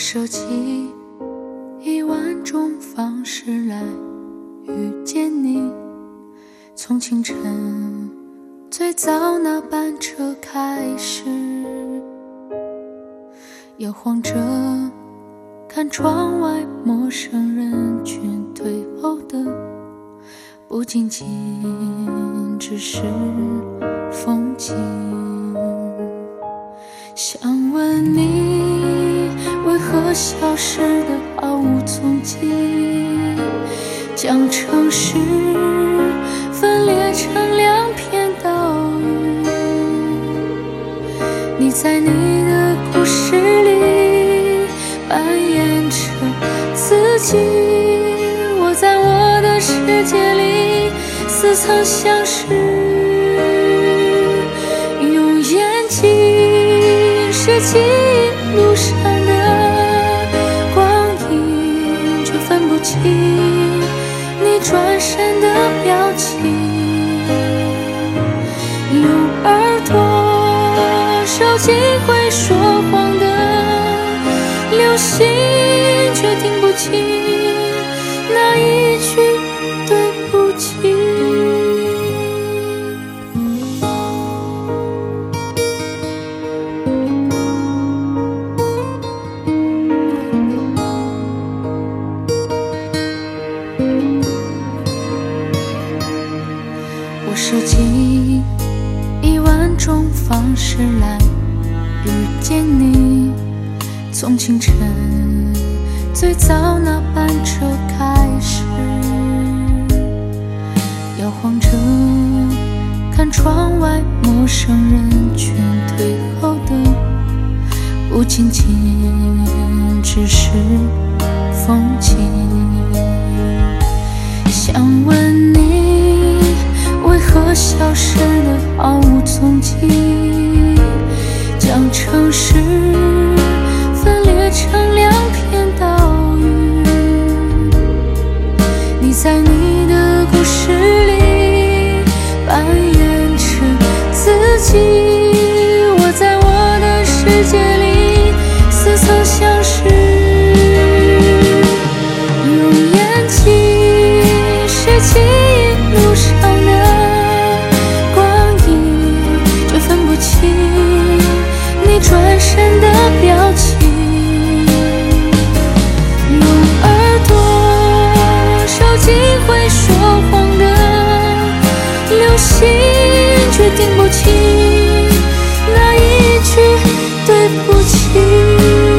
设计1万种方式来遇见你，从清晨最早那班车开始，摇晃着看窗外陌生人群退后的，不仅仅只是风景。想问你为何消失得毫无踪迹，将城市分裂成2片岛屿。你在你的故事里扮演着自己，我在我的世界里似曾相识，用眼睛拾起路上的光影，却分不清你转身的表情。用耳朵收集会说谎的流星，却听不清那一句对不起。我设计1万种方式来遇见你，从清晨最早那班车开始，摇晃着看窗外陌生人群退后的，不仅仅只是风景。想问你为何消失得毫无踪迹，将城市分裂成2片岛屿。你在你的故事里扮演着自己，我在我的世界里似曾相识，用眼睛拾起路上的光影，却分不清你转身的表情。用耳朵收集会说谎的流星，却听不清那一句对不起。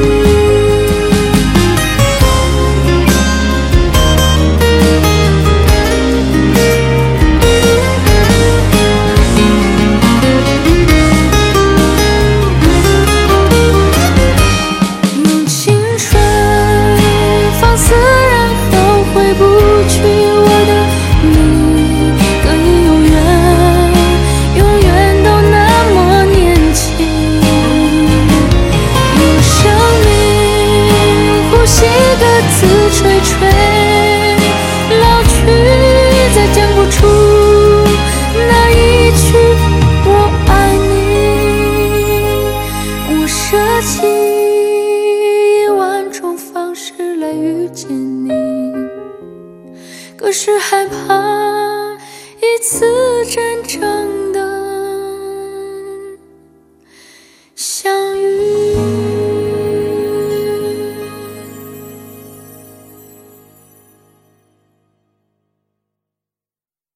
设计1万种方式来遇见你，可是害怕一次真正